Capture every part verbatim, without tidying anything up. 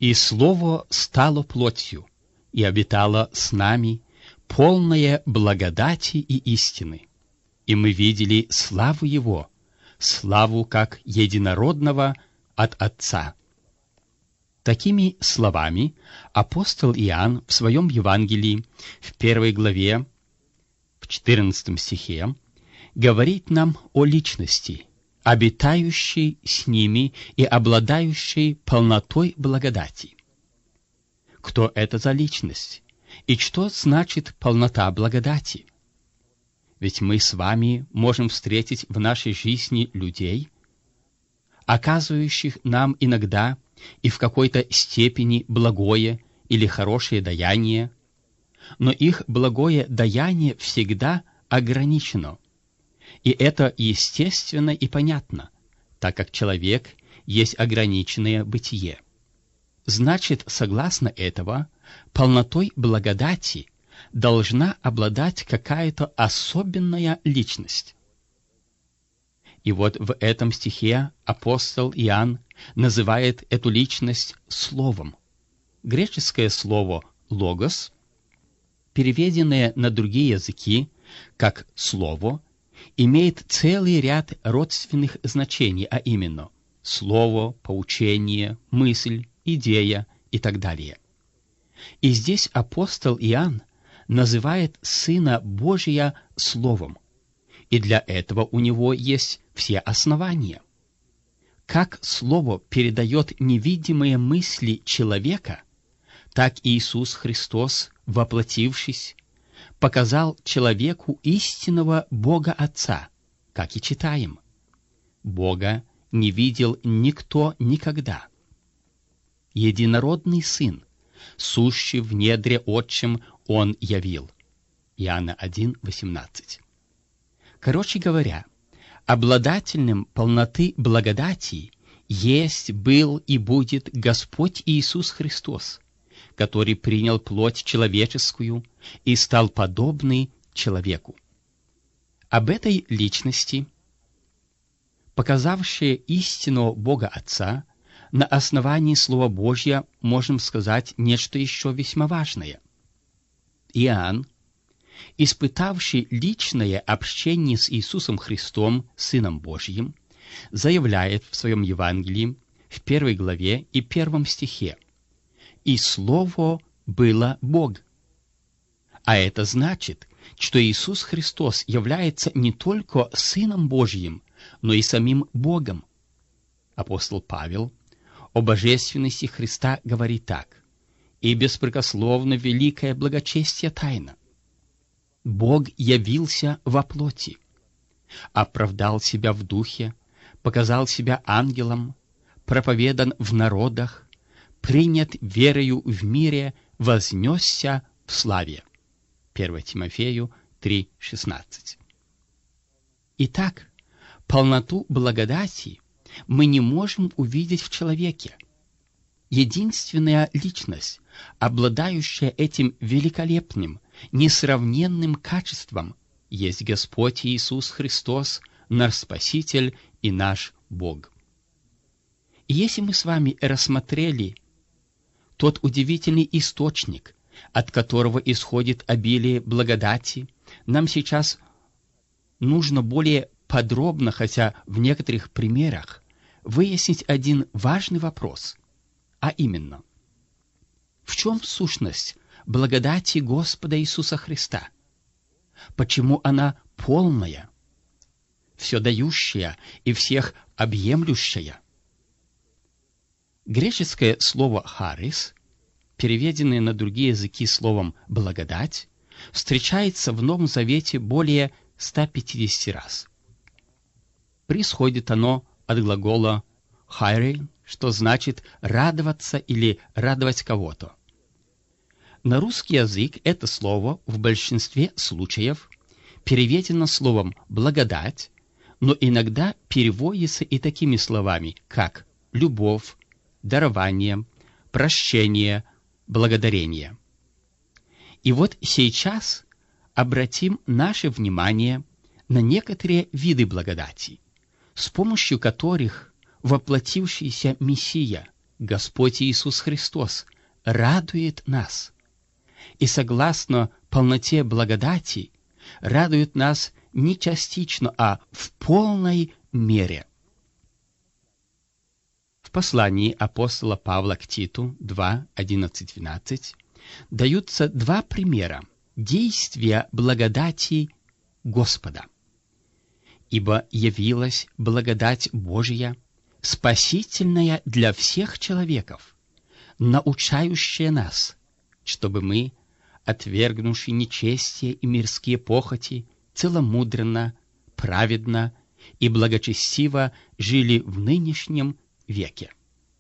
«И Слово стало плотью, и обитало с нами, полное благодати и истины. И мы видели славу Его, славу как единородного от Отца». Такими словами апостол Иоанн в своем Евангелии в первой главе, в четырнадцатом стихе, говорит нам о личности, обитающей с ними и обладающей полнотой благодати. Кто это за личность? И что значит полнота благодати? Ведь мы с вами можем встретить в нашей жизни людей, оказывающих нам иногда и в какой-то степени благое или хорошее даяние, но их благое даяние всегда ограничено. И это естественно и понятно, так как человек есть ограниченное бытие. Значит, согласно этого, полнотой благодати должна обладать какая-то особенная личность. И вот в этом стихе апостол Иоанн называет эту личность словом. Греческое слово «логос», переведенное на другие языки как «слово», имеет целый ряд родственных значений, а именно слово, поучение, мысль, идея и так далее. И здесь апостол Иоанн называет Сына Божия Словом, и для этого у него есть все основания. Как Слово передает невидимые мысли человека, так Иисус Христос, воплотившись, показал человеку истинного Бога Отца, как и читаем. Бога не видел никто никогда. Единородный Сын, сущий в недре Отчим, Он явил. Иоанна один, восемнадцать. Короче говоря, обладателем полноты благодати есть, был и будет Господь Иисус Христос, который принял плоть человеческую и стал подобный человеку. Об этой личности, показавшей истинного Бога Отца, на основании Слова Божьего можем сказать нечто еще весьма важное. Иоанн, испытавший личное общение с Иисусом Христом, Сыном Божьим, заявляет в своем Евангелии в первой главе и первом стихе: «И Слово было Бог». А это значит, что Иисус Христос является не только Сыном Божьим, но и самим Богом. Апостол Павел о божественности Христа говорит так: «И беспрекословно великое благочестие тайна. Бог явился во плоти, оправдал себя в духе, показал себя ангелом, проповедан в народах, принят верою в мире, вознесся в славе». первое Тимофею три, шестнадцать. Итак, полноту благодати мы не можем увидеть в человеке. Единственная личность, обладающая этим великолепным, несравненным качеством, есть Господь Иисус Христос, наш Спаситель и наш Бог. И если мы с вами рассмотрели тот удивительный источник, от которого исходит обилие благодати, нам сейчас нужно более подробно, хотя в некоторых примерах, выяснить один важный вопрос, а именно: в чем сущность благодати Господа Иисуса Христа? Почему она полная, вседающая и всех объемлющая? Греческое слово «харис», переведенное на другие языки словом «благодать», встречается в Новом Завете более ста пятидесяти раз. Происходит оно от глагола «хайре», что значит «радоваться» или «радовать кого-то». На русский язык это слово в большинстве случаев переведено словом «благодать», но иногда переводится и такими словами, как «любовь», «дарование», «прощение», «благодарение». И вот сейчас обратим наше внимание на некоторые виды благодати, с помощью которых воплотившийся Мессия, Господь Иисус Христос радует нас, и согласно полноте благодати радует нас не частично, а в полной мере. В послании апостола Павла к Титу два, одиннадцать двенадцать даются два примера действия благодати Господа. «Ибо явилась благодать Божия, спасительная для всех человеков, научающая нас, чтобы мы, отвергнувши нечестие и мирские похоти, целомудренно, праведно и благочестиво жили в нынешнем веке».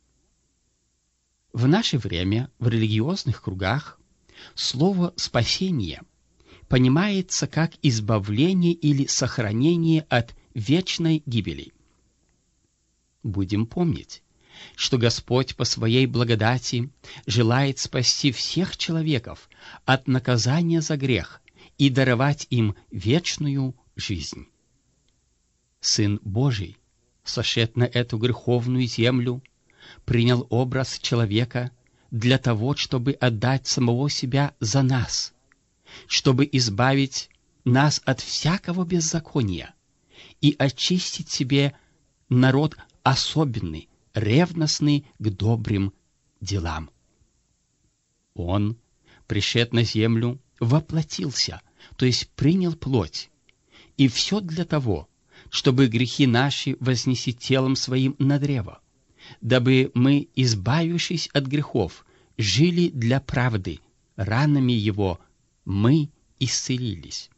В наше время в религиозных кругах слово «спасение» понимается как избавление или сохранение от вечной гибели. Будем помнить, что Господь по Своей благодати желает спасти всех человеков от наказания за грех и даровать им вечную жизнь. Сын Божий, сошед на эту греховную землю, принял образ человека для того, чтобы отдать самого себя за нас, чтобы избавить нас от всякого беззакония и очистить себе народ особенный, ревностный к добрым делам. Он, пришед на землю, воплотился, то есть принял плоть, и все для того, чтобы грехи наши вознеси телом своим на древо, дабы мы, избавившись от грехов, жили для правды, ранами Его мы исцелились.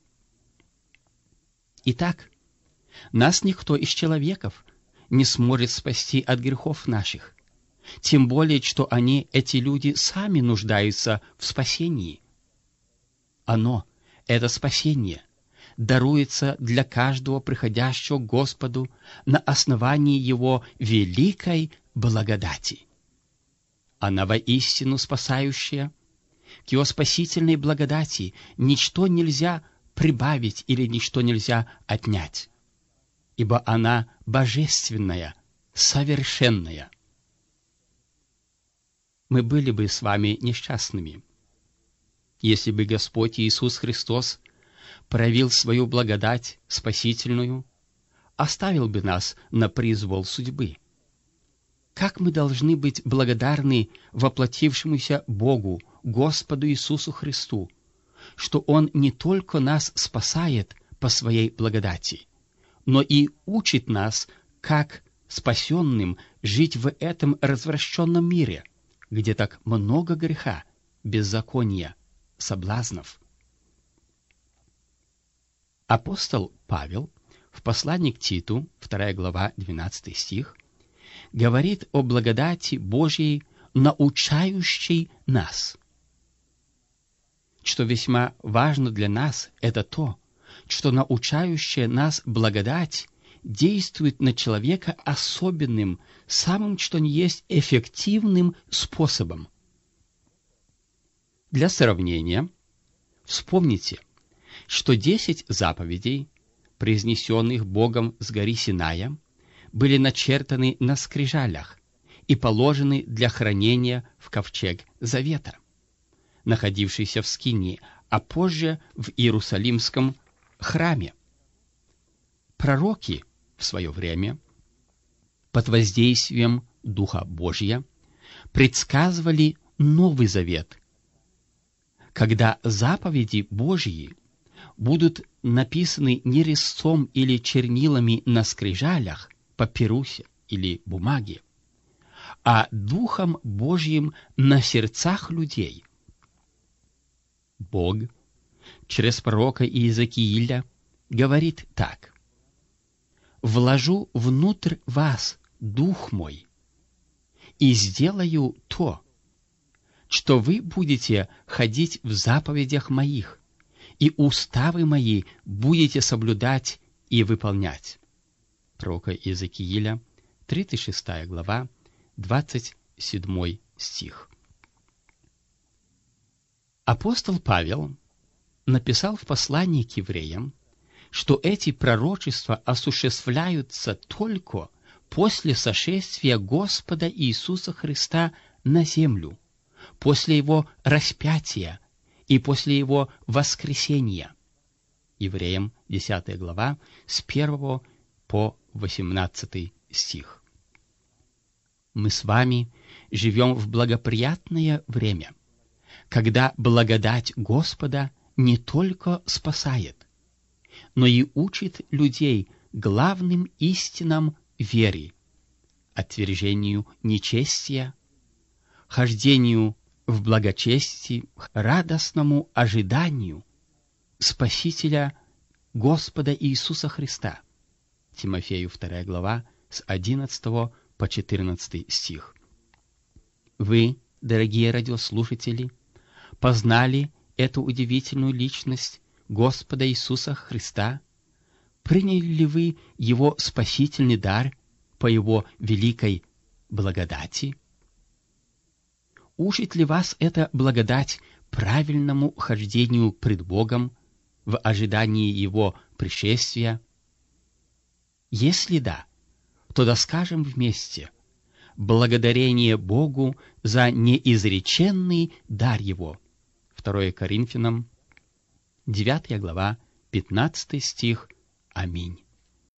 Итак, нас никто из человеков не сможет спасти от грехов наших, тем более, что они, эти люди, сами нуждаются в спасении. Оно, это спасение, даруется для каждого приходящего к Господу на основании Его великой благодати. Она воистину спасающая. К Его спасительной благодати ничто нельзя прибавить или ничто нельзя отнять, ибо она божественная, совершенная. Мы были бы с вами несчастными, если бы Господь Иисус Христос проявил свою благодать спасительную, оставил бы нас на произвол судьбы. Как мы должны быть благодарны воплотившемуся Богу, Господу Иисусу Христу, что Он не только нас спасает по Своей благодати, но и учит нас, как спасенным жить в этом развращенном мире, где так много греха, беззакония, соблазнов. Апостол Павел в послании к Титу, вторая глава, двенадцатый стих, говорит о благодати Божьей, научающей нас. Что весьма важно для нас, это то, что научающая нас благодать действует на человека особенным, самым что ни есть эффективным способом. Для сравнения, вспомните, что десять заповедей, произнесенных Богом с горы Синая, были начертаны на скрижалях и положены для хранения в ковчег Завета, находившийся в Скинии, а позже в Иерусалимском храме. Пророки в свое время под воздействием Духа Божия предсказывали Новый Завет, когда заповеди Божьи будут написаны не резцом или чернилами на скрижалях, папирусе или бумаге, а Духом Божьим на сердцах людей. Бог через пророка Иезекииля говорит так: «Вложу внутрь вас Дух Мой и сделаю то, что вы будете ходить в заповедях Моих, и уставы Мои будете соблюдать и выполнять». Пророка Иезекииля, тридцать шестая глава, двадцать седьмой стих. Апостол Павел написал в послании к евреям, что эти пророчества осуществляются только после сошествия Господа Иисуса Христа на землю, после Его распятия и после Его воскресения. Евреям десятая глава, с первого по восемнадцатый стих. Мы с вами живем в благоприятное время, когда благодать Господа не только спасает, но и учит людей главным истинам веры, отвержению нечестия, хождению в благочестии, радостному ожиданию Спасителя Господа Иисуса Христа. Тимофею вторая глава, с одиннадцатого по четырнадцатый стих. Вы, дорогие радиослушатели, познали эту удивительную личность Господа Иисуса Христа? Приняли ли вы Его спасительный дар по Его великой благодати? Учит ли вас эта благодать правильному хождению пред Богом в ожидании Его пришествия? Если да, то да скажем вместе: благодарение Богу за неизреченный дар Его. второе Коринфянам, девятая глава, пятнадцатый стих. Аминь.